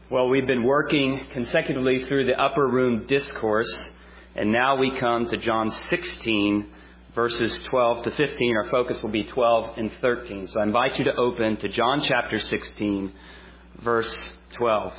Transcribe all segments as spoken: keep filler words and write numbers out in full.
Well, we've been working consecutively through the upper room discourse, and now we come to John sixteen, verses twelve to fifteen. Our focus will be twelve and thirteen. So I invite you to open to John chapter sixteen, verse twelve.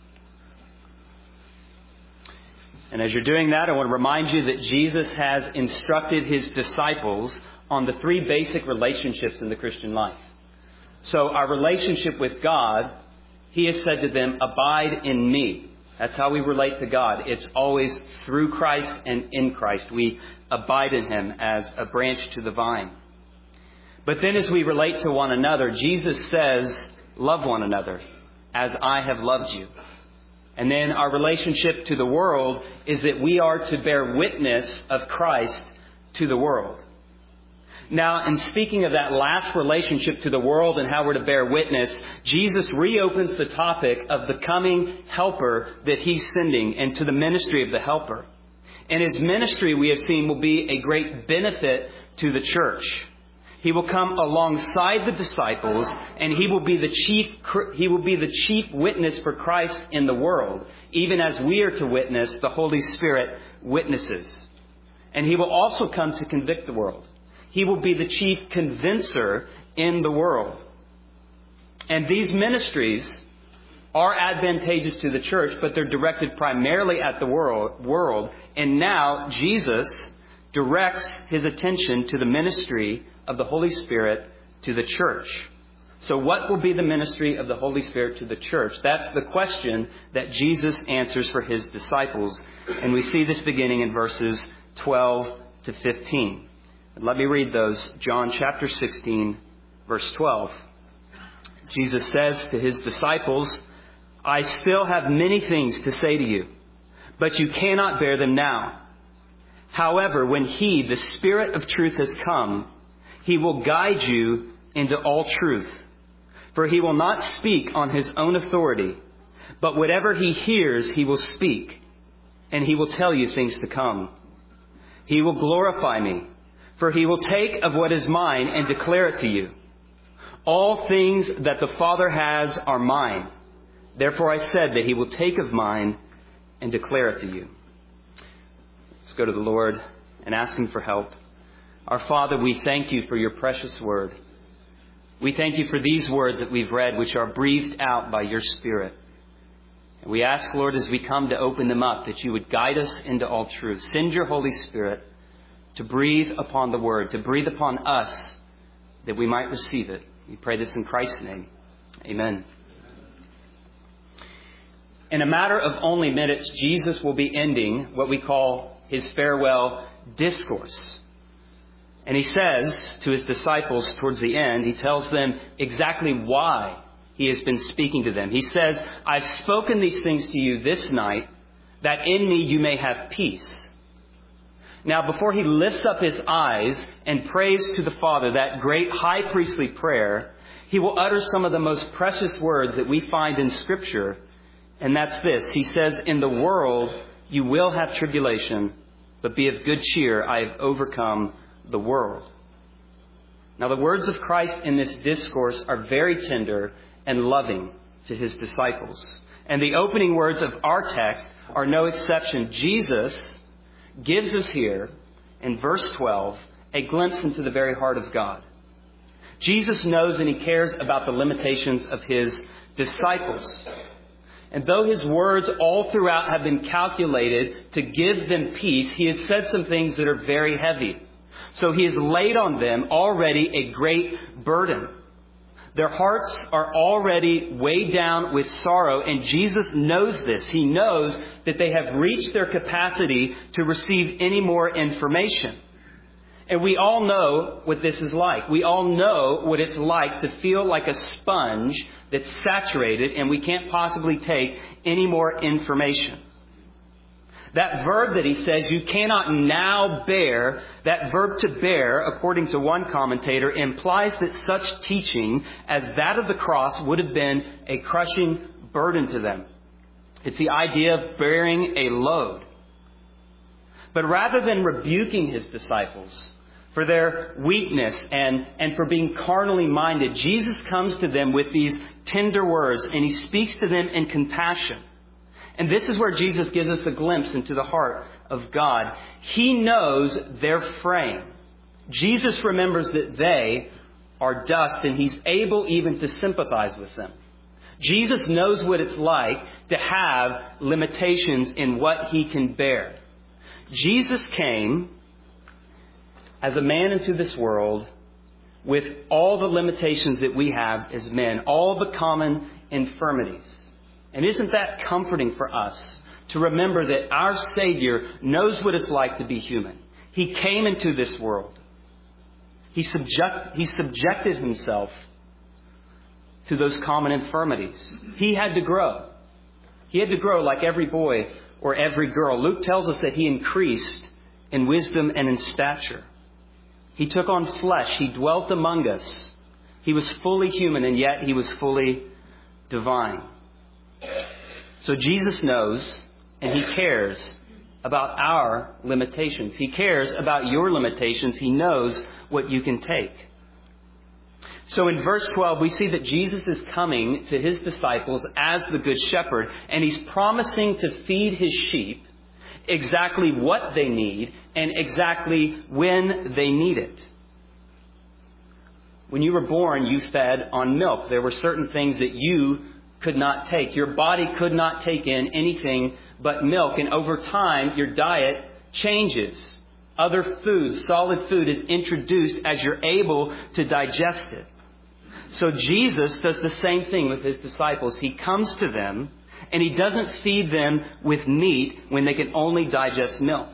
And as you're doing that, I want to remind you that Jesus has instructed his disciples on the three basic relationships in the Christian life. So our relationship with God, he has said to them, abide in me. That's how we relate to God. It's always through Christ and in Christ. We abide in him as a branch to the vine. But then as we relate to one another, Jesus says, love one another as I have loved you. And then our relationship to the world is that we are to bear witness of Christ to the world. Now, in speaking of that last relationship to the world and how we're to bear witness, Jesus reopens the topic of the coming helper that he's sending and to the ministry of the helper. And his ministry, we have seen, will be a great benefit to the church. He will come alongside the disciples, and he will be the chief, he will be the chief witness for Christ in the world, even as we are to witness, the Holy Spirit witnesses. And he will also come to convict the world. He will be the chief convincer in the world. And these ministries are advantageous to the church, but they're directed primarily at the world. world. And now Jesus directs his attention to the ministry of the Holy Spirit to the church. So what will be the ministry of the Holy Spirit to the church? That's the question that Jesus answers for his disciples. And we see this beginning in verses twelve to fifteen. Let me read those. John chapter sixteen, verse twelve. Jesus says to his disciples, I still have many things to say to you, but you cannot bear them now. However, when he, the Spirit of truth, has come, he will guide you into all truth. For he will not speak on his own authority, but whatever he hears, he will speak, and he will tell you things to come. He will glorify me, for he will take of what is mine and declare it to you. All things that the Father has are mine. Therefore I said that he will take of mine and declare it to you. Let's go to the Lord and ask him for help. Our Father, we thank you for your precious word. We thank you for these words that we've read, which are breathed out by your Spirit. And we ask, Lord, as we come to open them up, that you would guide us into all truth. Send your Holy Spirit to breathe upon the word, to breathe upon us, that we might receive it. We pray this in Christ's name. Amen. In a matter of only minutes, Jesus will be ending what we call his farewell discourse. And he says to his disciples towards the end, he tells them exactly why he has been speaking to them. He says, I've spoken these things to you this night, that in me you may have peace. Now, before he lifts up his eyes and prays to the Father, that great high priestly prayer, he will utter some of the most precious words that we find in Scripture. And that's this. He says, in the world you will have tribulation, but be of good cheer. I have overcome the world. Now, the words of Christ in this discourse are very tender and loving to his disciples. And the opening words of our text are no exception. Jesus gives us here, in verse twelve, a glimpse into the very heart of God. Jesus knows and he cares about the limitations of his disciples. And though his words all throughout have been calculated to give them peace, he has said some things that are very heavy. So he has laid on them already a great burden. Their hearts are already weighed down with sorrow, and Jesus knows this. He knows that they have reached their capacity to receive any more information. And we all know what this is like. We all know what it's like to feel like a sponge that's saturated and we can't possibly take any more information. That verb that he says you cannot now bear, that verb to bear, according to one commentator, implies that such teaching as that of the cross would have been a crushing burden to them. It's the idea of bearing a load. But rather than rebuking his disciples for their weakness and, and for being carnally minded, Jesus comes to them with these tender words, and he speaks to them in compassion. And this is where Jesus gives us a glimpse into the heart of God. He knows their frame. Jesus remembers that they are dust, and he's able even to sympathize with them. Jesus knows what it's like to have limitations in what he can bear. Jesus came as a man into this world with all the limitations that we have as men, all the common infirmities. And isn't that comforting for us to remember that our Savior knows what it's like to be human? He came into this world. He, subject, he subjected himself to those common infirmities. He had to grow. He had to grow like every boy or every girl. Luke tells us that he increased in wisdom and in stature. He took on flesh. He dwelt among us. He was fully human, and yet he was fully divine. So Jesus knows, and he cares about our limitations. He cares about your limitations. He knows what you can take. So in verse twelve, we see that Jesus is coming to his disciples as the Good Shepherd, and he's promising to feed his sheep exactly what they need and exactly when they need it. When you were born, you fed on milk. There were certain things that you could not take. Your body could not take in anything but milk. And over time, your diet changes. Other food, solid food, is introduced as you're able to digest it. So Jesus does the same thing with his disciples. He comes to them, and he doesn't feed them with meat when they can only digest milk.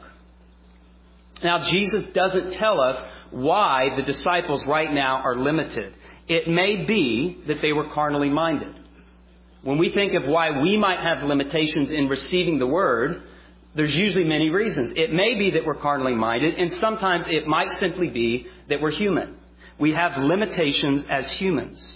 Now, Jesus doesn't tell us why the disciples right now are limited. It may be that they were carnally minded. When we think of why we might have limitations in receiving the Word, there's usually many reasons. It may be that we're carnally minded, and sometimes it might simply be that we're human. We have limitations as humans.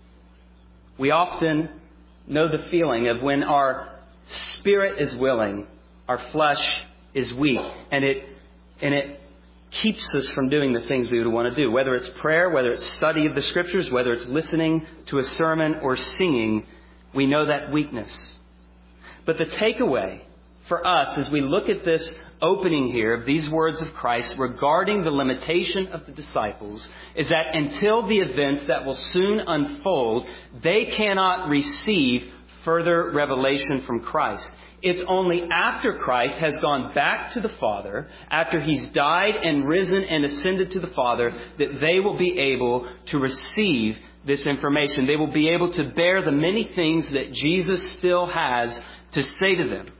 We often know the feeling of when our spirit is willing, our flesh is weak, and it and it keeps us from doing the things we would want to do. Whether it's prayer, whether it's study of the Scriptures, whether it's listening to a sermon or singing, we know that weakness. But the takeaway for us as we look at this opening here of these words of Christ regarding the limitation of the disciples is that until the events that will soon unfold, they cannot receive further revelation from Christ. It's only after Christ has gone back to the Father, after he's died and risen and ascended to the Father, that they will be able to receive this information. They will be able to bear the many things that Jesus still has to say to them.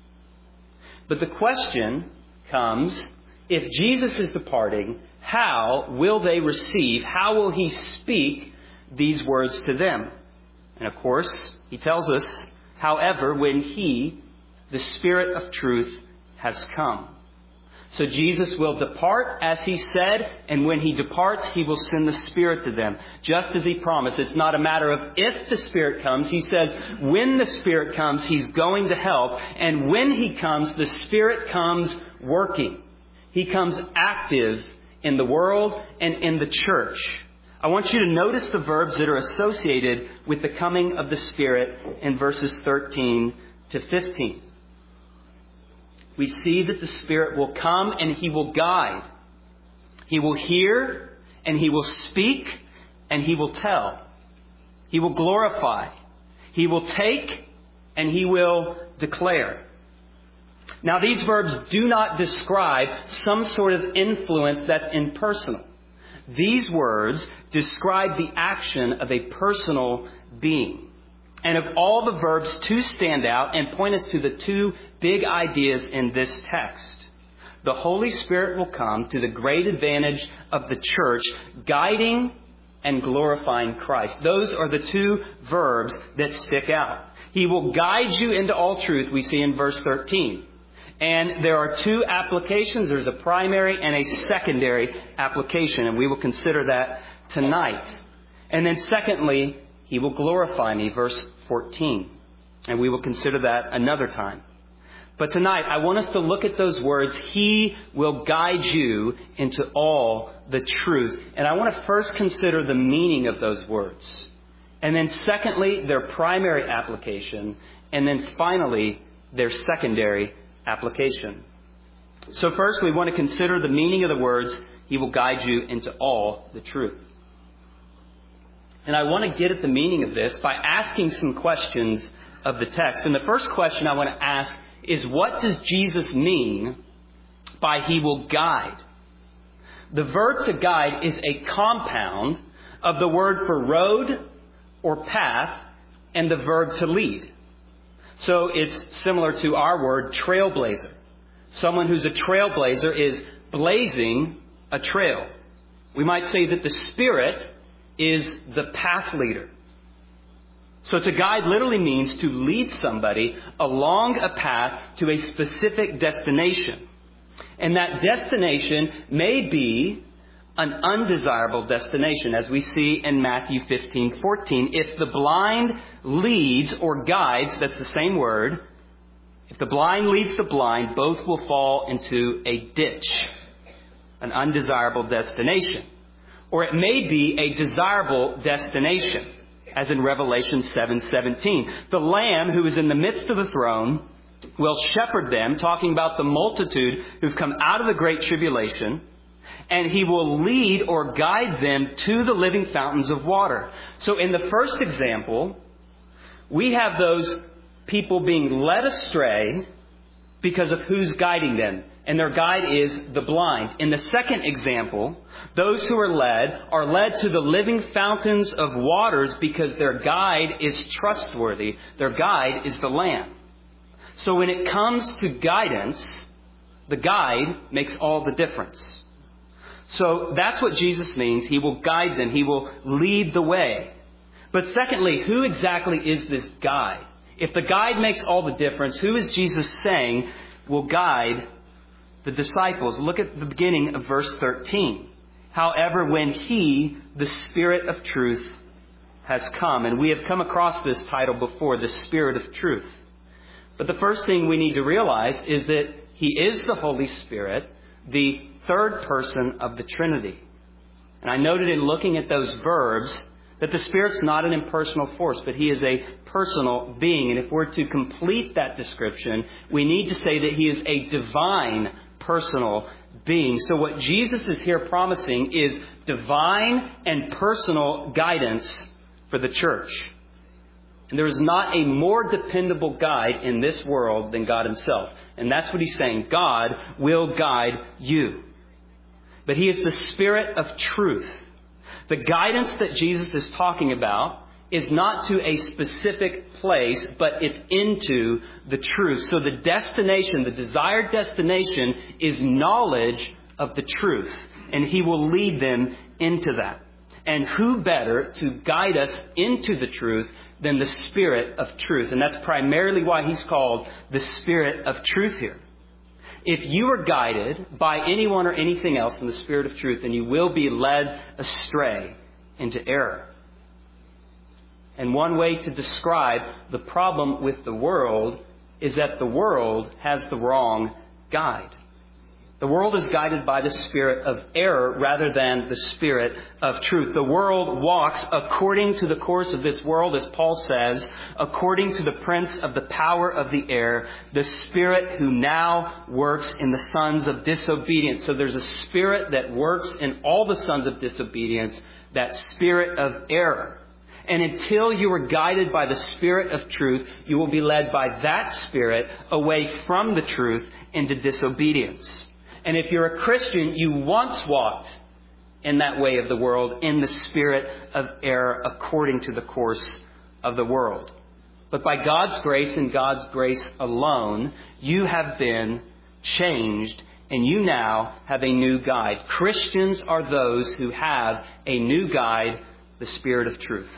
But the question comes, if Jesus is departing, how will they receive, how will he speak these words to them? And of course, he tells us, however, when he, the Spirit of truth, has come. So Jesus will depart, as he said, and when he departs, he will send the Spirit to them, just as he promised. It's not a matter of if the Spirit comes. He says when the Spirit comes, he's going to help. And when he comes, the Spirit comes working. He comes active in the world and in the church. I want you to notice the verbs that are associated with the coming of the Spirit in verses thirteen to fifteen. We see that the Spirit will come and he will guide. He will hear and he will speak and he will tell. He will glorify. He will take and he will declare. Now, these verbs do not describe some sort of influence that's impersonal. These words describe the action of a personal being. And of all the verbs, two stand out and point us to the two big ideas in this text. The Holy Spirit will come to the great advantage of the church, guiding and glorifying Christ. Those are the two verbs that stick out. He will guide you into all truth, we see in verse thirteen. And there are two applications. There's a primary and a secondary application, and we will consider that tonight. And then secondly, he will glorify me, verse fourteen. And we will consider that another time. But tonight, I want us to look at those words, He will guide you into all the truth. And I want to first consider the meaning of those words. And then secondly, their primary application. And then finally, their secondary application. So first, we want to consider the meaning of the words, He will guide you into all the truth. And I want to get at the meaning of this by asking some questions of the text. And the first question I want to ask is, what does Jesus mean by He will guide? The verb to guide is a compound of the word for road or path and the verb to lead. So it's similar to our word trailblazer. Someone who's a trailblazer is blazing a trail. We might say that the Spirit is the path leader. So to guide literally means to lead somebody along a path to a specific destination. And that destination may be an undesirable destination, as we see in Matthew fifteen fourteen. If the blind leads or guides, that's the same word. If the blind leads the blind, both will fall into a ditch, an undesirable destination. Or it may be a desirable destination, as in Revelation seven seventeen. The Lamb who is in the midst of the throne will shepherd them, talking about the multitude who've come out of the great tribulation, and He will lead or guide them to the living fountains of water. So in the first example, we have those people being led astray because of who's guiding them. And their guide is the blind. In the second example, those who are led are led to the living fountains of waters because their guide is trustworthy. Their guide is the Lamb. So when it comes to guidance, the guide makes all the difference. So that's what Jesus means. He will guide them. He will lead the way. But secondly, who exactly is this guide? If the guide makes all the difference, who is Jesus saying will guide the disciples? Look at the beginning of verse thirteen. However, when He, the Spirit of truth, has come. And we have come across this title before, the Spirit of truth. But the first thing we need to realize is that He is the Holy Spirit, the third person of the Trinity. And I noted in looking at those verbs that the Spirit's not an impersonal force, but He is a personal being. And if we're to complete that description, we need to say that He is a divine personal being. So what Jesus is here promising is divine and personal guidance for the church. And there is not a more dependable guide in this world than God Himself. And that's what He's saying. God will guide you. But He is the Spirit of truth. The guidance that Jesus is talking about is not to a specific place, but it's into the truth. So the destination, the desired destination, is knowledge of the truth. And He will lead them into that. And who better to guide us into the truth than the Spirit of truth? And that's primarily why He's called the Spirit of truth here. If you are guided by anyone or anything else in the Spirit of truth, then you will be led astray into error. And one way to describe the problem with the world is that the world has the wrong guide. The world is guided by the spirit of error rather than the Spirit of truth. The world walks according to the course of this world, as Paul says, according to the prince of the power of the air, the spirit who now works in the sons of disobedience. So there's a spirit that works in all the sons of disobedience, that spirit of error. And until you are guided by the Spirit of truth, you will be led by that spirit away from the truth into disobedience. And if you're a Christian, you once walked in that way of the world, in the spirit of error, according to the course of the world. But by God's grace and God's grace alone, you have been changed, and you now have a new guide. Christians are those who have a new guide, the Spirit of truth.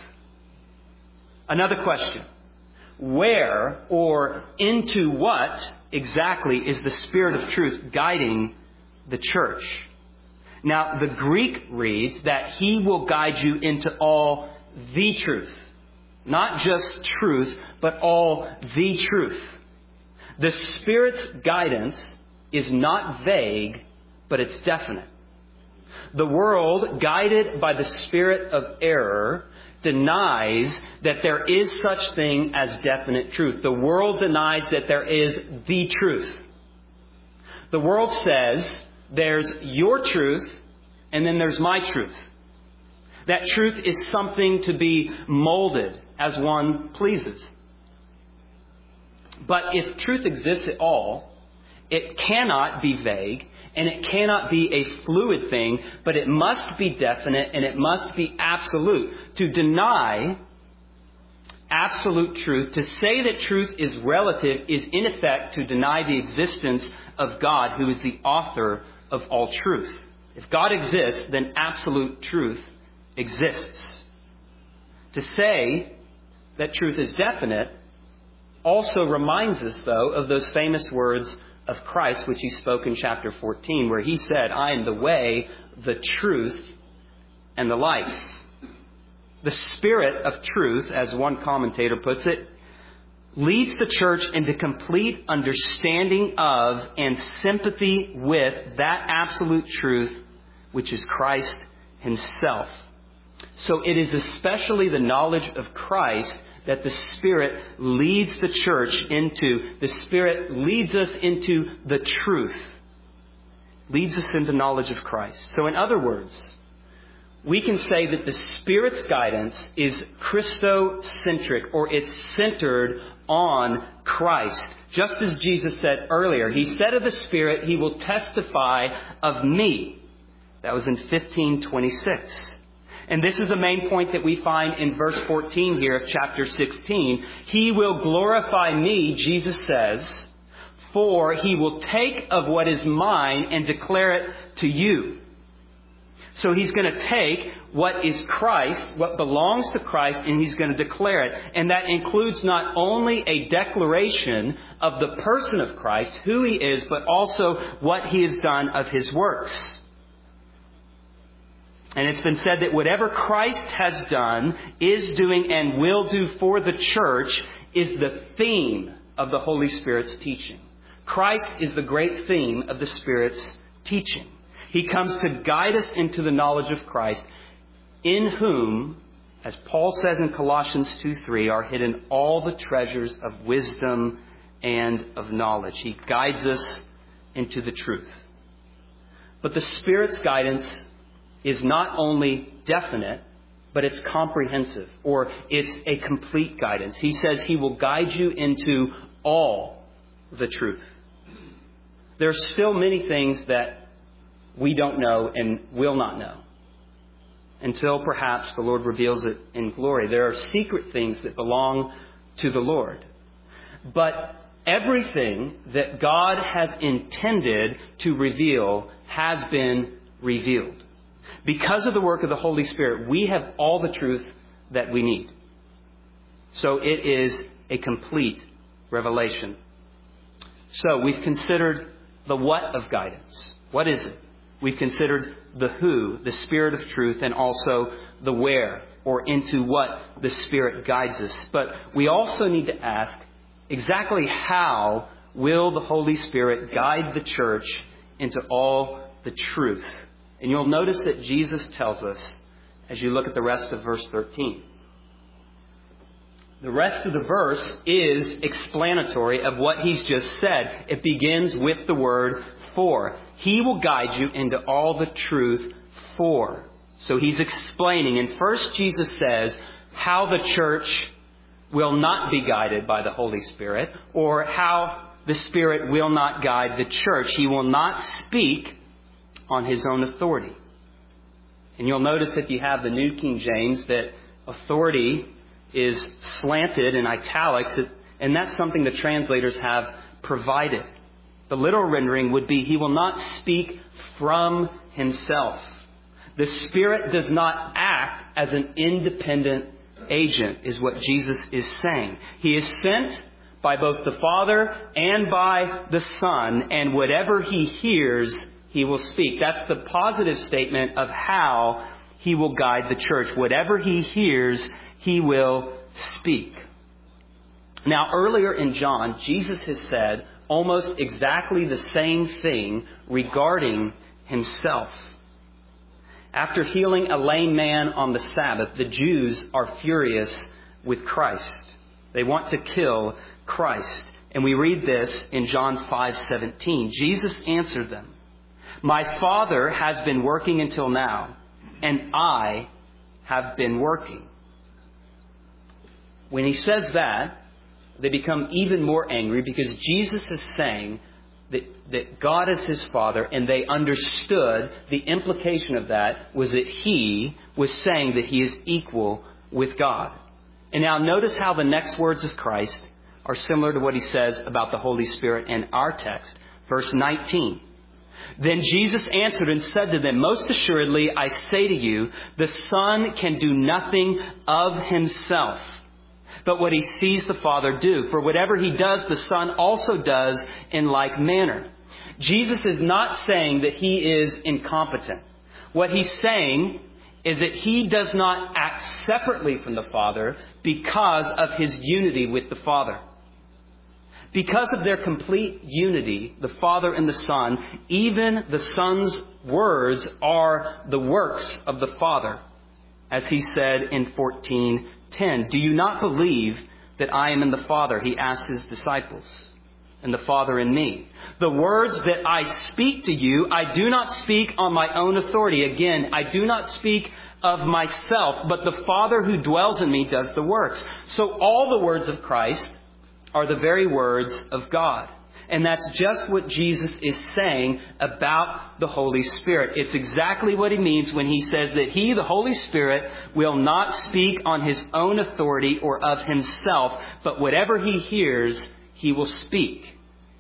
Another question. Where or into what exactly is the Spirit of truth guiding the church? Now, the Greek reads that He will guide you into all the truth. Not just truth, but all the truth. The Spirit's guidance is not vague, but it's definite. The world, guided by the spirit of error, denies that there is such thing as definite truth. The world denies that there is the truth. The world says there's your truth and then there's my truth. That truth is something to be molded as one pleases. But if truth exists at all, it cannot be vague and it cannot be a fluid thing, but it must be definite and it must be absolute. To deny absolute truth, to say that truth is relative, is in effect to deny the existence of God, who is the author of all truth. If God exists, then absolute truth exists. To say that truth is definite also reminds us, though, of those famous words of Christ, which he spoke in chapter fourteen, where he said, I am the way, the truth, and the life. The Spirit of truth, as one commentator puts it, leads the church into complete understanding of and sympathy with that absolute truth, which is Christ himself. So it is especially the knowledge of Christ that the Spirit leads the church into. The Spirit leads us into the truth. Leads us into knowledge of Christ. So in other words, we can say that the Spirit's guidance is Christocentric, or it's centered on Christ. Just as Jesus said earlier, he said of the Spirit, he will testify of me. That was in fifteen twenty-six. And this is the main point that we find in verse fourteen here of chapter sixteen. He will glorify me, Jesus says, for he will take of what is mine and declare it to you. So he's going to take what is Christ, what belongs to Christ, and he's going to declare it. And that includes not only a declaration of the person of Christ, who he is, but also what he has done of his works. And it's been said that whatever Christ has done, is doing, and will do for the church is the theme of the Holy Spirit's teaching. Christ is the great theme of the Spirit's teaching. He comes to guide us into the knowledge of Christ, in whom, as Paul says in Colossians two three, are hidden all the treasures of wisdom and of knowledge. He guides us into the truth. But the Spirit's guidance is not only definite, but it's comprehensive, or it's a complete guidance. He says he will guide you into all the truth. There are still many things that we don't know and will not know until perhaps the Lord reveals it in glory. There are secret things that belong to the Lord. But everything that God has intended to reveal has been revealed. Because of the work of the Holy Spirit, we have all the truth that we need. So it is a complete revelation. So we've considered the what of guidance. What is it? We've considered the who, the Spirit of truth, and also the where, or into what the Spirit guides us. But we also need to ask, exactly how will the Holy Spirit guide the church into all the truth? And you'll notice that Jesus tells us as you look at the rest of verse thirteen. The rest of the verse is explanatory of what he's just said. It begins with the word for. He will guide you into all the truth for. So he's explaining. And first Jesus says how the church will not be guided by the Holy Spirit, or how the Spirit will not guide the church. He will not speak on his own authority. And you'll notice if you have the New King James that authority is slanted in italics, and that's something the translators have provided. The literal rendering would be, he will not speak from himself. The Spirit does not act as an independent agent, is what Jesus is saying. He is sent by both the Father and by the Son, and whatever he hears, he will speak. That's the positive statement of how he will guide the church. Whatever he hears, he will speak. Now, earlier in John, Jesus has said, almost exactly the same thing regarding himself. After healing a lame man on the Sabbath, the Jews are furious with Christ. They want to kill Christ. And we read this in John five seventeen. Jesus answered them, "My Father has been working until now, and I have been working." When he says that, they become even more angry because Jesus is saying that, that God is his Father, and they understood the implication of that was that he was saying that he is equal with God. And now notice how the next words of Christ are similar to what he says about the Holy Spirit in our text. Verse nineteen. Then Jesus answered and said to them, "Most assuredly, I say to you, the Son can do nothing of himself, but what he sees the Father do. For whatever he does, the Son also does in like manner." Jesus is not saying that he is incompetent. What he's saying is that he does not act separately from the Father because of his unity with the Father. Because of their complete unity, the Father and the Son, even the Son's words are the works of the Father. As he said in fourteen ten, "Do you not believe that I am in the Father?" He asked his disciples. "And the Father in me. The words that I speak to you, I do not speak on my own authority." Again, I do not speak of myself, but the Father who dwells in me does the works. So all the words of Christ are the very words of God. And that's just what Jesus is saying about the Holy Spirit. It's exactly what he means when he says that he, the Holy Spirit, will not speak on his own authority or of himself, but whatever he hears, he will speak.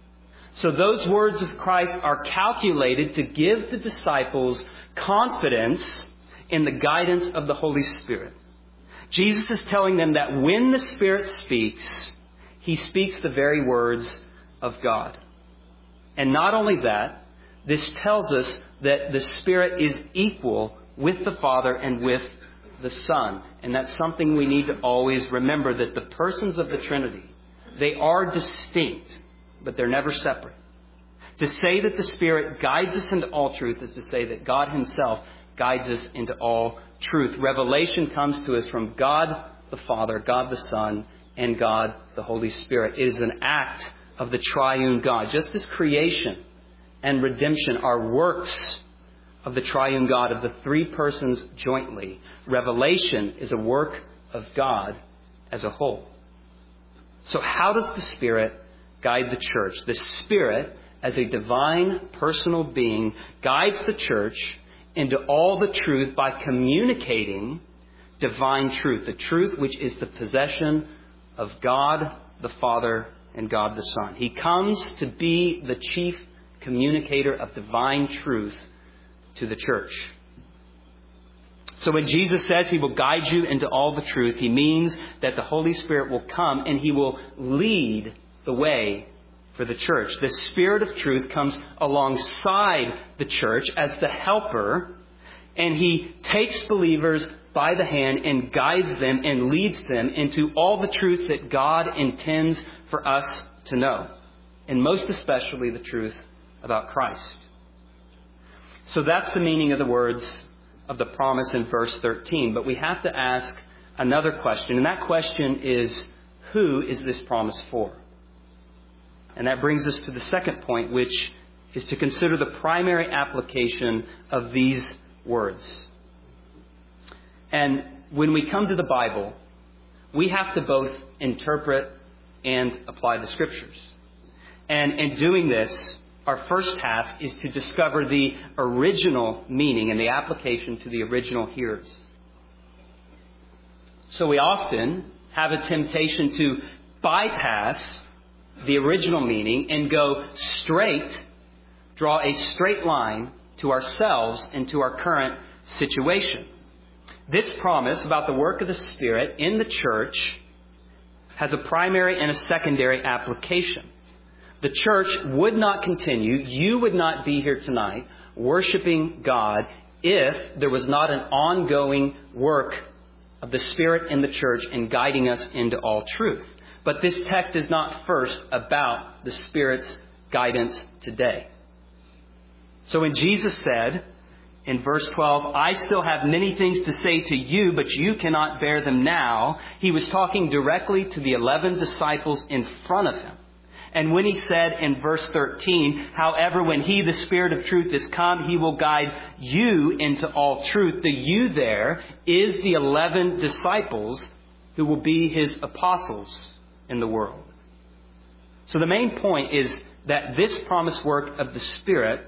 So those words of Christ are calculated to give the disciples confidence in the guidance of the Holy Spirit. Jesus is telling them that when the Spirit speaks, he speaks the very words of God. And not only that, this tells us that the Spirit is equal with the Father and with the Son. And that's something we need to always remember, that the persons of the Trinity, they are distinct, but they're never separate. To say that the Spirit guides us into all truth is to say that God himself guides us into all truth. Revelation comes to us from God the Father, God the Son, and God the Holy Spirit. It is an act of the triune God. Just as creation and redemption are works of the triune God, of the three persons jointly, revelation is a work of God as a whole. So how does the Spirit guide the church? The Spirit, as a divine personal being, guides the church into all the truth by communicating divine truth, the truth which is the possession of God the Father and God the Son. He comes to be the chief communicator of divine truth to the church. So when Jesus says he will guide you into all the truth, he means that the Holy Spirit will come and he will lead the way for the church. The Spirit of truth comes alongside the church as the helper, and he takes believers by the hand and guides them and leads them into all the truth that God intends for us to know, and most especially the truth about Christ. So that's the meaning of the words of the promise in verse thirteen. But we have to ask another question, and that question is, who is this promise for? And that brings us to the second point, which is to consider the primary application of these words. And when we come to the Bible, we have to both interpret and apply the Scriptures. And in doing this, our first task is to discover the original meaning and the application to the original hearers. So we often have a temptation to bypass the original meaning and go straight, draw a straight line to ourselves and to our current situation. This promise about the work of the Spirit in the church has a primary and a secondary application. The church would not continue, you would not be here tonight worshiping God if there was not an ongoing work of the Spirit in the church and guiding us into all truth. But this text is not first about the Spirit's guidance today. So when Jesus said in verse twelve, I still have many things to say to you, but you cannot bear them now, he was talking directly to the eleven disciples in front of him. And when he said in verse thirteen, however, when he, the Spirit of truth, is come, he will guide you into all truth. The you there is the eleven disciples who will be his apostles in the world. So the main point is that this promised work of the Spirit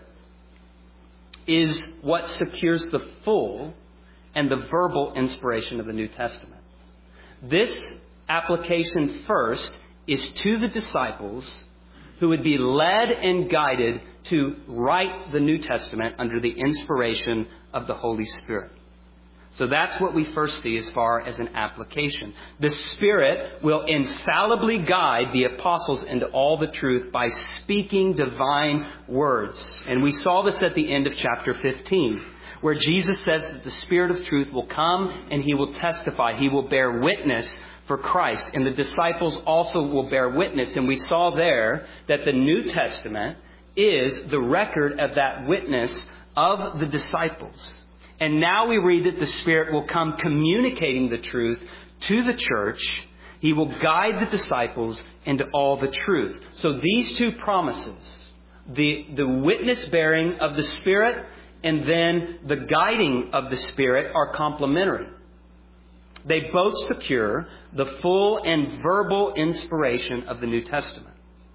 is what secures the full and the verbal inspiration of the New Testament. This application first is to the disciples who would be led and guided to write the New Testament under the inspiration of the Holy Spirit. So that's what we first see as far as an application. The Spirit will infallibly guide the apostles into all the truth by speaking divine words. And we saw this at the end of chapter fifteen, where Jesus says that the Spirit of truth will come and he will testify. He will bear witness for Christ. And the disciples also will bear witness. And we saw there that the New Testament is the record of that witness of the disciples. And now we read that the Spirit will come communicating the truth to the church. He will guide the disciples into all the truth. So these two promises, the, the witness bearing of the Spirit and then the guiding of the Spirit, are complementary. They both secure the full and verbal inspiration of the New Testament.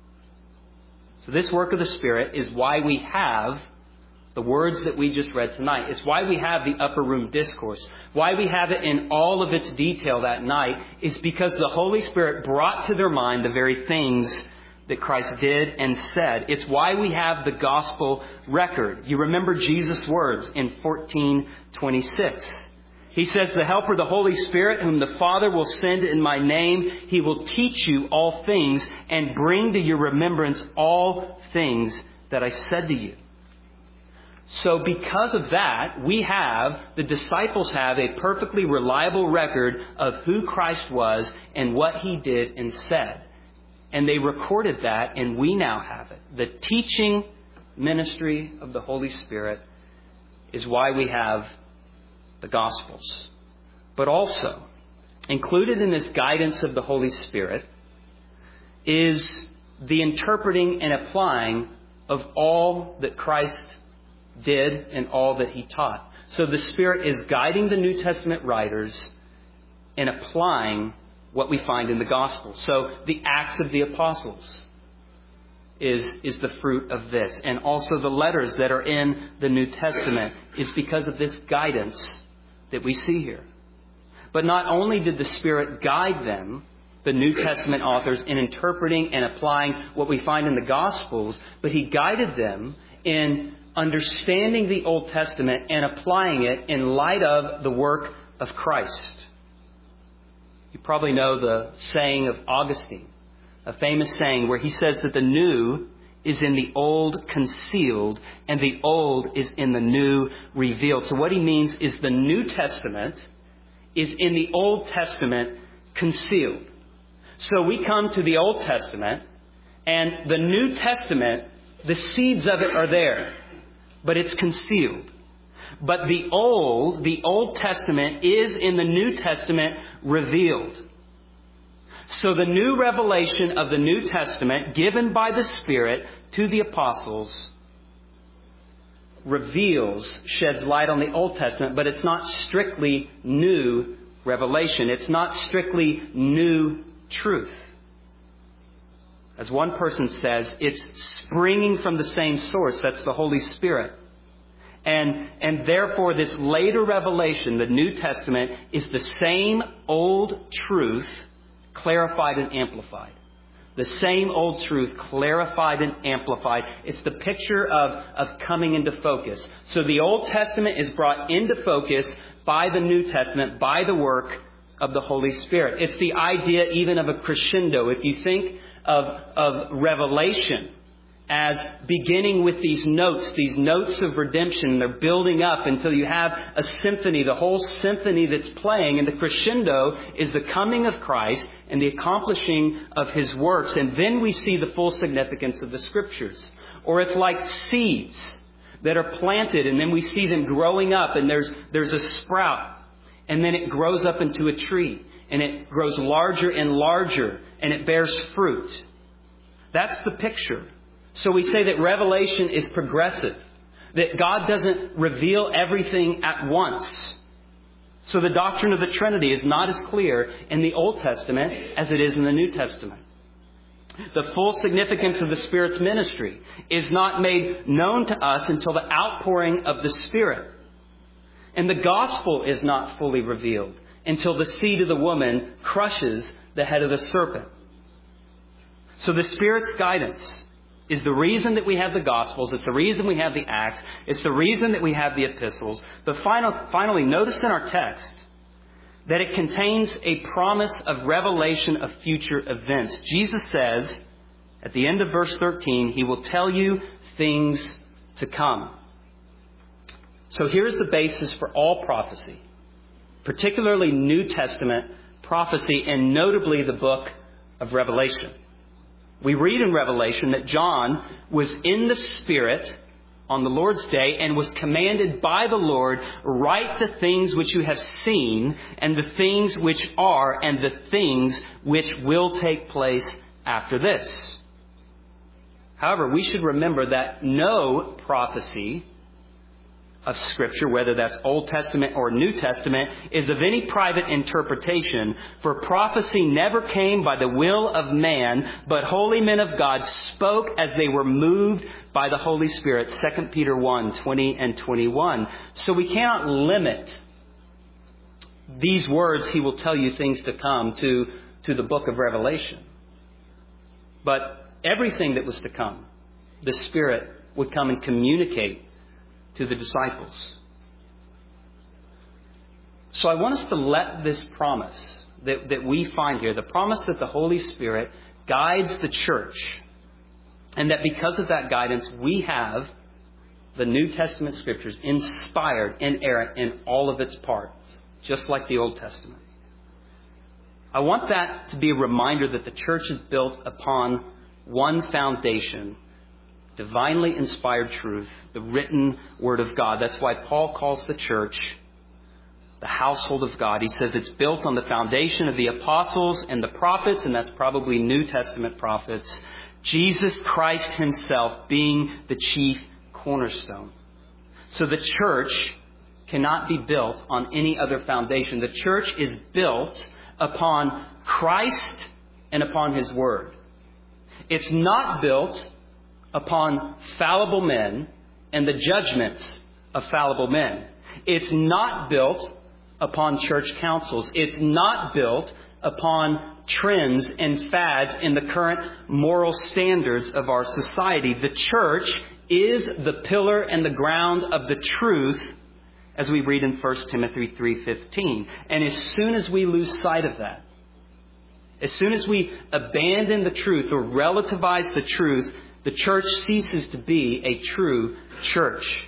So this work of the Spirit is why we have the words that we just read tonight. It's why we have the upper room discourse. Why we have it in all of its detail that night is because the Holy Spirit brought to their mind the very things that Christ did and said. It's why we have the gospel record. You remember Jesus' words in fourteen twenty-six. He says, the Helper, the Holy Spirit, whom the Father will send in my name, he will teach you all things and bring to your remembrance all things that I said to you. So because of that, we have, the disciples have a perfectly reliable record of who Christ was and what he did and said. And they recorded that, and we now have it. The teaching ministry of the Holy Spirit is why we have the Gospels. But also, included in this guidance of the Holy Spirit is the interpreting and applying of all that Christ did and all that he taught. So the Spirit is guiding the New Testament writers in applying what we find in the Gospels. So the Acts of the Apostles is, is the fruit of this. And also the letters that are in the New Testament is because of this guidance that we see here. But not only did the Spirit guide them, the New Testament authors, in interpreting and applying what we find in the Gospels, but he guided them in understanding the Old Testament and applying it in light of the work of Christ. You probably know the saying of Augustine, a famous saying where he says that the new is in the old concealed and the old is in the new revealed. So what he means is the New Testament is in the Old Testament concealed. So we come to the Old Testament, and the New Testament, the seeds of it are there, but it's concealed. But the Old, the Old Testament is in the New Testament revealed. So the new revelation of the New Testament given by the Spirit to the apostles reveals, sheds light on the Old Testament, but it's not strictly new revelation. It's not strictly new truth. As one person says, it's springing from the same source. That's the Holy Spirit. And, and therefore, this later revelation, the New Testament, is the same old truth clarified and amplified. The same old truth clarified and amplified. It's the picture of, of coming into focus. So the Old Testament is brought into focus by the New Testament, by the work of the Holy Spirit. It's the idea even of a crescendo. If you think of, of Revelation, as beginning with these notes, these notes of redemption. They're building up until you have a symphony, the whole symphony that's playing. And the crescendo is the coming of Christ and the accomplishing of His works. And then we see the full significance of the Scriptures. Or it's like seeds that are planted, and then we see them growing up, and there's there's a sprout, and then it grows up into a tree, and it grows larger and larger, and it bears fruit. That's the picture. So we say that Revelation is progressive, that God doesn't reveal everything at once. So the doctrine of the Trinity is not as clear in the Old Testament as it is in the New Testament. The full significance of the Spirit's ministry is not made known to us until the outpouring of the Spirit. And the gospel is not fully revealed until the seed of the woman crushes the head of the serpent. So the Spirit's guidance is the reason that we have the Gospels. It's the reason we have the Acts. It's the reason that we have the epistles. But final, finally, notice in our text that it contains a promise of revelation of future events. Jesus says, at the end of verse thirteen, He will tell you things to come. So here's the basis for all prophecy, particularly New Testament prophecy, and notably the book of Revelation. We read in Revelation that John was in the Spirit on the Lord's day and was commanded by the Lord, write the things which you have seen and the things which are and the things which will take place after this. However, we should remember that no prophecy of Scripture, whether that's Old Testament or New Testament, is of any private interpretation, for prophecy never came by the will of man, but holy men of God spoke as they were moved by the Holy Spirit. Second Peter one, twenty and twenty-one. So we cannot limit these words, He will tell you things to come, to, to the book of Revelation. But everything that was to come, the Spirit would come and communicate to the disciples. So I want us to let this promise that, that we find here, the promise that the Holy Spirit guides the church, and that because of that guidance, we have the New Testament Scriptures inspired, inerrant in all of its parts, just like the Old Testament. I want that to be a reminder that the church is built upon one foundation, divinely inspired truth, the written Word of God. That's why Paul calls the church the household of God. He says it's built on the foundation of the apostles and the prophets, and that's probably New Testament prophets, Jesus Christ Himself being the chief cornerstone. So the church cannot be built on any other foundation. The church is built upon Christ and upon His Word. It's not built upon fallible men and the judgments of fallible men. It's not built upon church councils. It's not built upon trends and fads in the current moral standards of our society. The church is the pillar and the ground of the truth, as we read in First Timothy three fifteen. And as soon as we lose sight of that, as soon as we abandon the truth or relativize the truth, the church ceases to be a true church.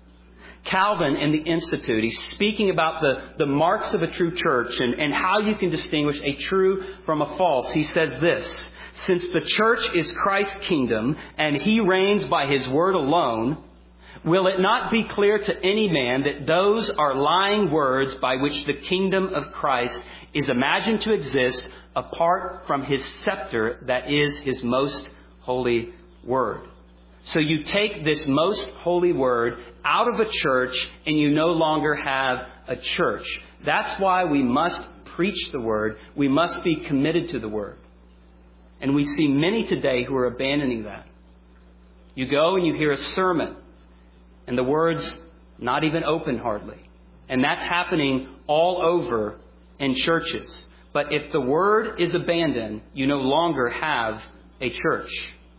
Calvin in the Institute, he's speaking about the, the marks of a true church and, and how you can distinguish a true from a false. He says this: since the church is Christ's kingdom and He reigns by His word alone, will it not be clear to any man that those are lying words by which the kingdom of Christ is imagined to exist apart from His scepter, that is His most holy word? So you take this most holy word out of a church and you no longer have a church. That's why we must preach the word. We must be committed to the word. And we see many today who are abandoning that. You go and you hear a sermon and the word's not even open hardly. And that's happening all over in churches. But if the word is abandoned, you no longer have a church.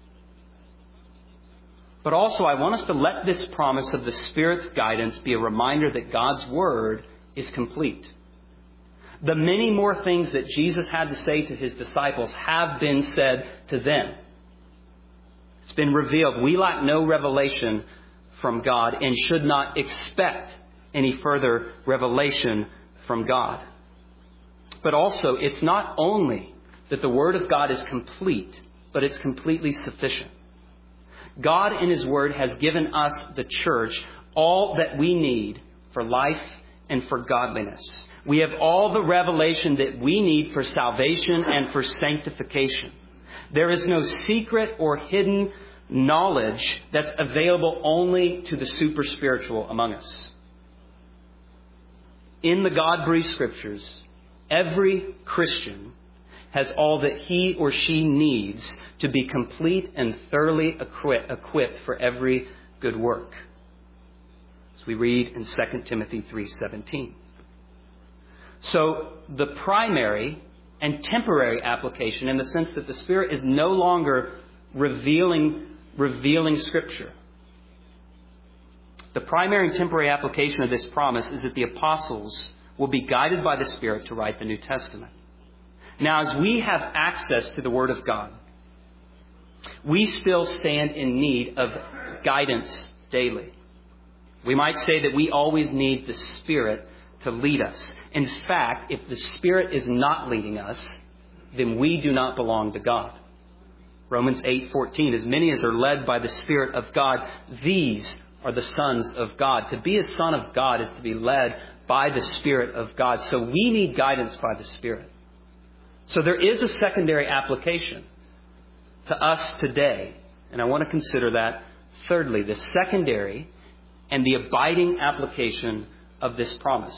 But also, I want us to let this promise of the Spirit's guidance be a reminder that God's Word is complete. The many more things that Jesus had to say to His disciples have been said to them. It's been revealed. We lack no revelation from God and should not expect any further revelation from God. But also, it's not only that the Word of God is complete, but it's completely sufficient. God in His Word has given us, the church, all that we need for life and for godliness. We have all the revelation that we need for salvation and for sanctification. There is no secret or hidden knowledge that's available only to the super spiritual among us. In the God-breathed Scriptures, every Christian has all that he or she needs to be complete and thoroughly equipped for every good work. As we read in Second Timothy three seventeen. So the primary and temporary application, in the sense that the Spirit is no longer revealing, revealing Scripture. The primary and temporary application of this promise is that the apostles will be guided by the Spirit to write the New Testament. Now, as we have access to the Word of God, we still stand in need of guidance daily. We might say that we always need the Spirit to lead us. In fact, if the Spirit is not leading us, then we do not belong to God. Romans eight fourteen, as many as are led by the Spirit of God, these are the sons of God. To be a son of God is to be led by the Spirit of God. So we need guidance by the Spirit. So there is a secondary application to us today. And I want to consider that thirdly, the secondary and the abiding application of this promise.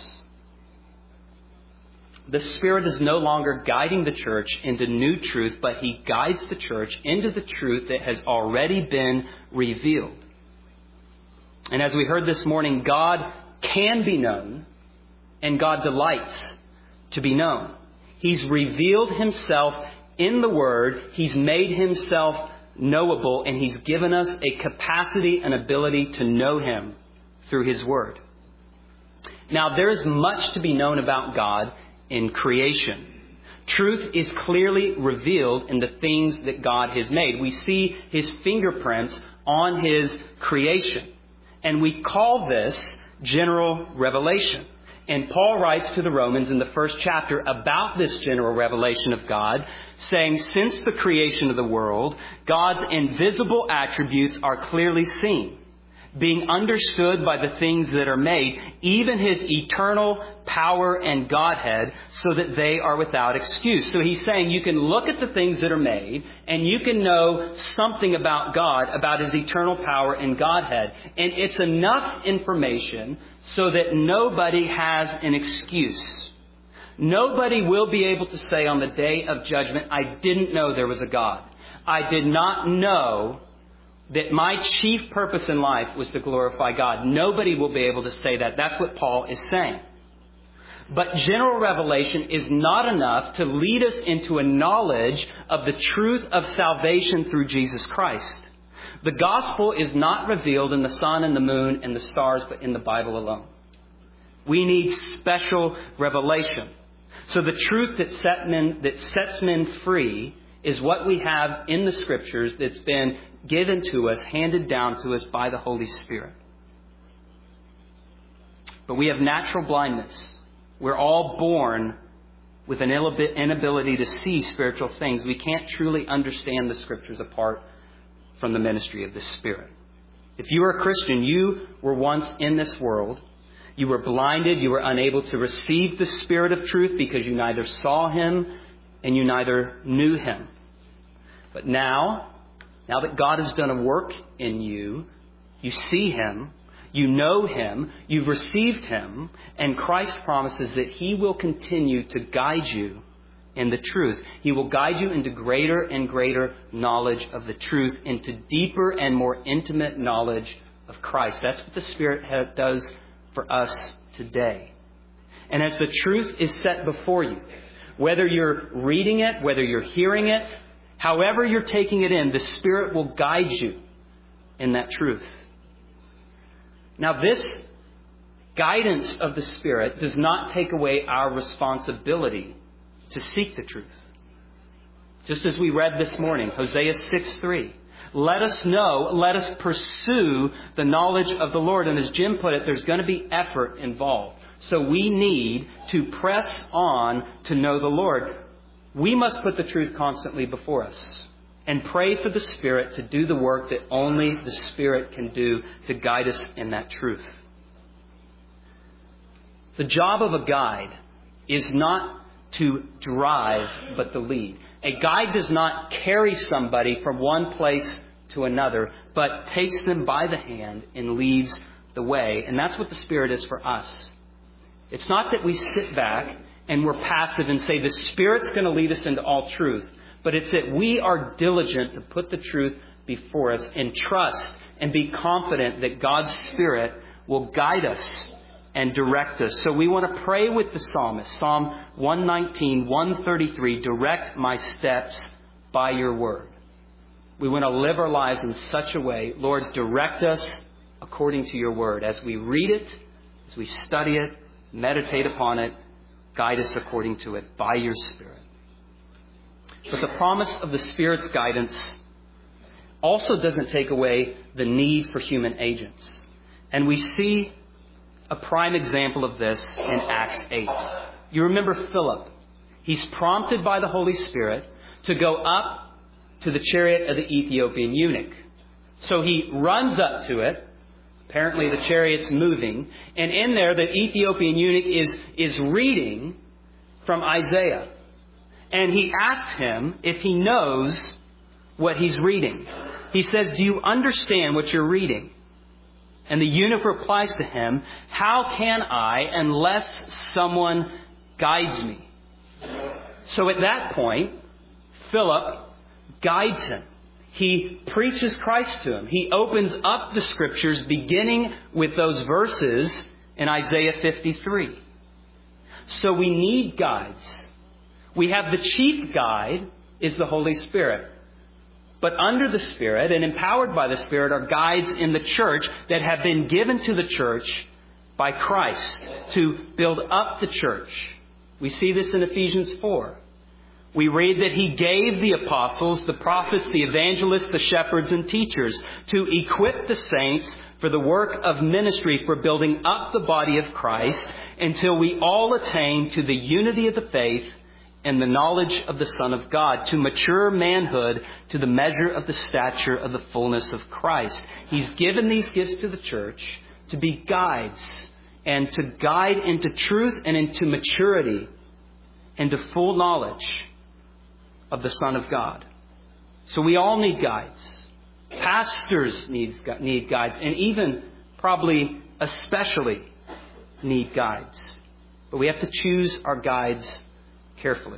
The Spirit is no longer guiding the church into new truth, but He guides the church into the truth that has already been revealed. And as we heard this morning, God can be known and God delights to be known. He's revealed Himself in the Word. He's made Himself knowable, and He's given us a capacity and ability to know Him through His Word. Now, there is much to be known about God in creation. Truth is clearly revealed in the things that God has made. We see His fingerprints on His creation. And we call this general revelation. And Paul writes to the Romans in the first chapter about this general revelation of God, saying, since the creation of the world, God's invisible attributes are clearly seen, being understood by the things that are made, even His eternal power and Godhead, so that they are without excuse. So he's saying you can look at the things that are made and you can know something about God, about His eternal power and Godhead. And it's enough information so that nobody has an excuse. Nobody will be able to say on the day of judgment, I didn't know there was a God. I did not know that my chief purpose in life was to glorify God. Nobody will be able to say that. That's what Paul is saying. But general revelation is not enough to lead us into a knowledge of the truth of salvation through Jesus Christ. The gospel is not revealed in the sun and the moon and the stars, but in the Bible alone. We need special revelation. So the truth that, set men, that sets men free is what we have in the Scriptures that's been given to us, handed down to us by the Holy Spirit. But we have natural blindness. We're all born with an inability to see spiritual things. We can't truly understand the Scriptures apart from the ministry of the Spirit. If you are a Christian, you were once in this world. You were blinded. You were unable to receive the Spirit of truth because you neither saw Him and you neither knew Him. But now, now that God has done a work in you, you see Him, you know Him, you've received Him, and Christ promises that He will continue to guide you in the truth. He will guide you into greater and greater knowledge of the truth, into deeper and more intimate knowledge of Christ. That's what the Spirit does for us today. And as the truth is set before you, whether you're reading it, whether you're hearing it, however you're taking it in, the Spirit will guide you in that truth. Now, this guidance of the Spirit does not take away our responsibility to seek the truth. Just as we read this morning, Hosea six three. let us know, let us pursue the knowledge of the Lord. And as Jim put it, there's going to be effort involved. So we need to press on to know the Lord. We must put the truth constantly before us and pray for the Spirit to do the work that only the Spirit can do to guide us in that truth. The job of a guide is not to drive, but to lead. A guide does not carry somebody from one place to another, but takes them by the hand and leads the way. And that's what the Spirit is for us. It's not that we sit back and we're passive and say the Spirit's going to lead us into all truth, but it's that we are diligent to put the truth before us and trust and be confident that God's Spirit will guide us and direct us. So we want to pray with the psalmist. Psalm one nineteen, one thirty-three, direct my steps by your word. We want to live our lives in such a way, Lord, direct us according to your word. As we read it, as we study it, meditate upon it, guide us according to it by your Spirit. But the promise of the Spirit's guidance also doesn't take away the need for human agents. And we see a prime example of this in Acts eight. You remember Philip. He's prompted by the Holy Spirit to go up to the chariot of the Ethiopian eunuch. So he runs up to it. Apparently the chariot's moving. And in there, the Ethiopian eunuch is, is reading from Isaiah. And he asks him if he knows what he's reading. He says, do you understand what you're reading? And the eunuch replies to him, how can I unless someone guides me? So at that point, Philip guides him. He preaches Christ to him. He opens up the Scriptures beginning with those verses in Isaiah fifty-three. So we need guides. We have the chief guide is the Holy Spirit. But under the Spirit and empowered by the Spirit are guides in the church that have been given to the church by Christ to build up the church. We see this in Ephesians four. We read that He gave the apostles, the prophets, the evangelists, the shepherds, and teachers to equip the saints for the work of ministry, for building up the body of Christ until we all attain to the unity of the faith and the knowledge of the Son of God, to mature manhood, to the measure of the stature of the fullness of Christ. He's given these gifts to the church to be guides and to guide into truth and into maturity and to full knowledge of the Son of God. So we all need guides. Pastors need, need guides, and even probably especially need guides. But we have to choose our guides carefully.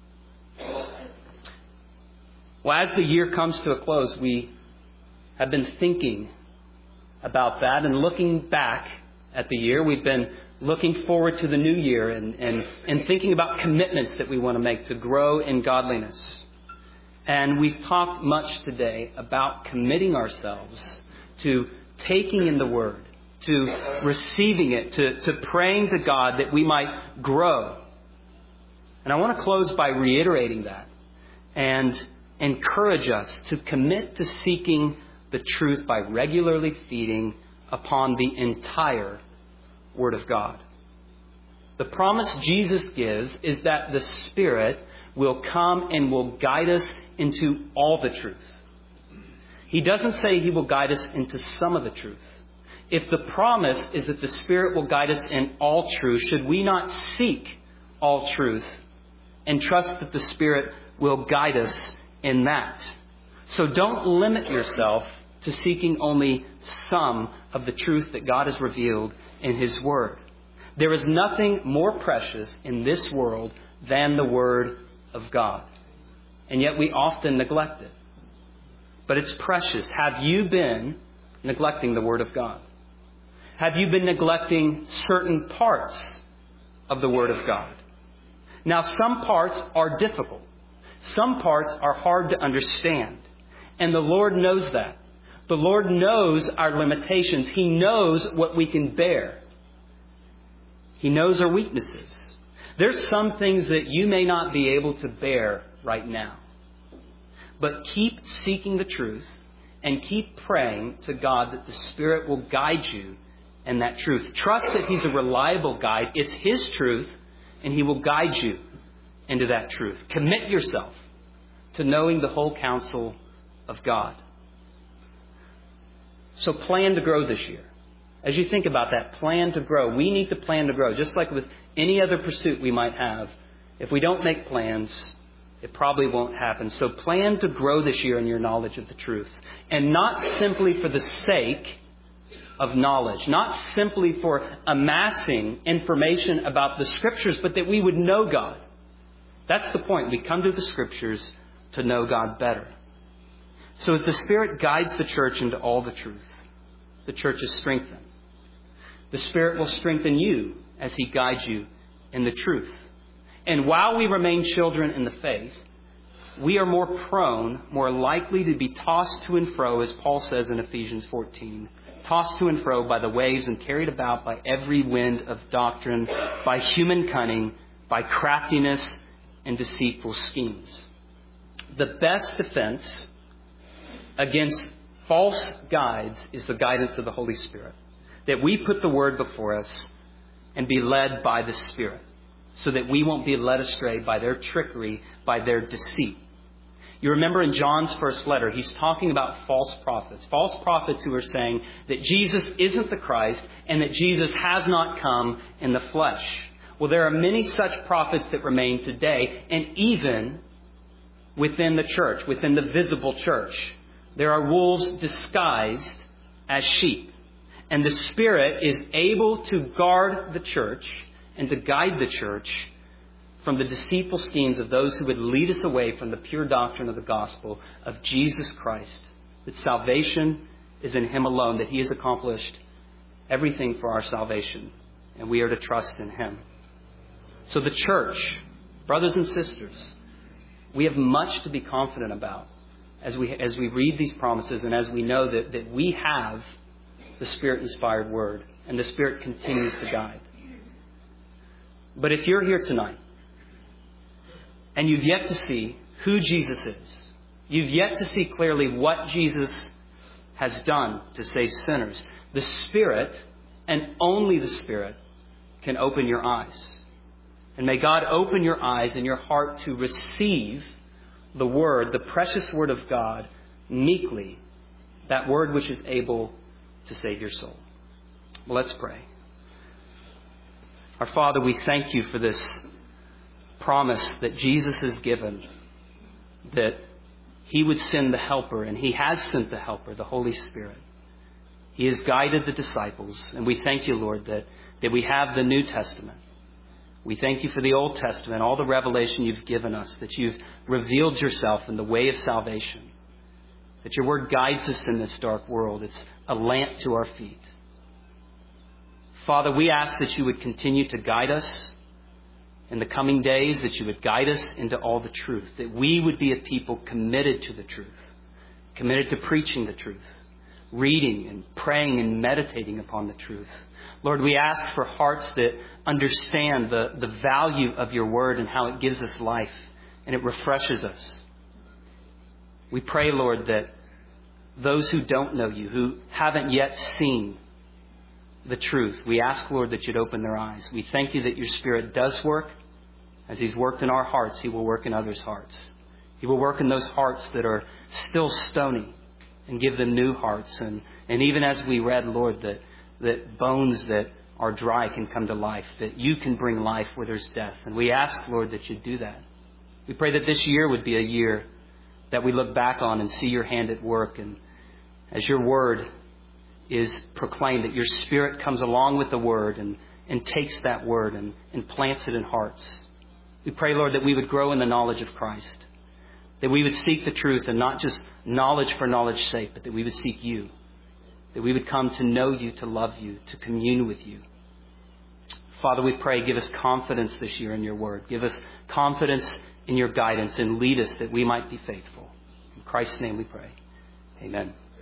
Well, as the year comes to a close, we have been thinking about that and looking back at the year. We've been looking forward to the new year and, and, and thinking about commitments that we want to make to grow in godliness. And we've talked much today about committing ourselves to taking in the Word, to receiving it, to, to praying to God that we might grow. And I want to close by reiterating that and encourage us to commit to seeking the truth by regularly feeding upon the entire Word of God. The promise Jesus gives is that the Spirit will come and will guide us into all the truth. He doesn't say He will guide us into some of the truth. If the promise is that the Spirit will guide us in all truth, should we not seek all truth and trust that the Spirit will guide us in that? So don't limit yourself to seeking only some of the truth that God has revealed in His Word. There is nothing more precious in this world than the Word of God. And yet we often neglect it. But it's precious. Have you been neglecting the Word of God? Have you been neglecting certain parts of the Word of God? Now, some parts are difficult. Some parts are hard to understand. And the Lord knows that. The Lord knows our limitations. He knows what we can bear. He knows our weaknesses. There's some things that you may not be able to bear right now. But keep seeking the truth and keep praying to God that the Spirit will guide you in that truth. Trust that He's a reliable guide. It's His truth, and He will guide you into that truth. Commit yourself to knowing the whole counsel of God. So plan to grow this year. As you think about that, plan to grow. We need to plan to grow. Just like with any other pursuit we might have, if we don't make plans, it probably won't happen. So plan to grow this year in your knowledge of the truth. And not simply for the sake of knowledge. Not simply for amassing information about the Scriptures, but that we would know God. That's the point. We come to the Scriptures to know God better. So as the Spirit guides the church into all the truth, the church is strengthened. The Spirit will strengthen you as He guides you in the truth. And while we remain children in the faith, we are more prone, more likely to be tossed to and fro, as Paul says in Ephesians fourteen, tossed to and fro by the waves and carried about by every wind of doctrine, by human cunning, by craftiness and deceitful schemes. The best defense against false guides is the guidance of the Holy Spirit. That we put the Word before us and be led by the Spirit, so that we won't be led astray by their trickery, by their deceit. You remember in John's first letter, he's talking about false prophets. False prophets who are saying that Jesus isn't the Christ and that Jesus has not come in the flesh. Well, there are many such prophets that remain today, and even within the church, within the visible church. There are wolves disguised as sheep. And the Spirit is able to guard the church and to guide the church from the deceitful schemes of those who would lead us away from the pure doctrine of the gospel of Jesus Christ. That salvation is in Him alone, that He has accomplished everything for our salvation, and we are to trust in Him. So the church, brothers and sisters, we have much to be confident about as we as we read these promises and as we know that, that we have the Spirit-inspired Word, and the Spirit continues to guide. But if you're here tonight and you've yet to see who Jesus is, you've yet to see clearly what Jesus has done to save sinners, the Spirit, and only the Spirit, can open your eyes. And may God open your eyes and your heart to receive the Word, the precious Word of God, meekly, that Word which is able to save your soul. Well, let's pray. Our Father, we thank You for this promise that Jesus has given, that He would send the Helper, and He has sent the Helper, the Holy Spirit. He has guided the disciples, and we thank You, Lord, that, that we have the New Testament. We thank You for the Old Testament, all the revelation You've given us, that You've revealed Yourself in the way of salvation, that Your Word guides us in this dark world. It's a lamp to our feet. Father, we ask that You would continue to guide us in the coming days, that You would guide us into all the truth, that we would be a people committed to the truth, committed to preaching the truth, reading and praying and meditating upon the truth. Lord, we ask for hearts that understand the, the value of Your Word and how it gives us life and it refreshes us. We pray, Lord, that those who don't know You, who haven't yet seen the truth, we ask, Lord, that You'd open their eyes. We thank You that Your Spirit does work. As He's worked in our hearts, He will work in others' hearts. He will work in those hearts that are still stony and give them new hearts. And, and even as we read, Lord, that, that bones that are dry can come to life, that You can bring life where there's death. And we ask, Lord, that You'd do that. We pray that this year would be a year that we look back on and see Your hand at work. And as Your Word is proclaimed, that Your Spirit comes along with the Word and, and takes that Word and, and plants it in hearts. We pray, Lord, that we would grow in the knowledge of Christ, that we would seek the truth and not just knowledge for knowledge's sake, but that we would seek You, that we would come to know You, to love You, to commune with You. Father, we pray, give us confidence this year in Your Word. Give us confidence in Your guidance and lead us that we might be faithful. In Christ's name we pray. Amen.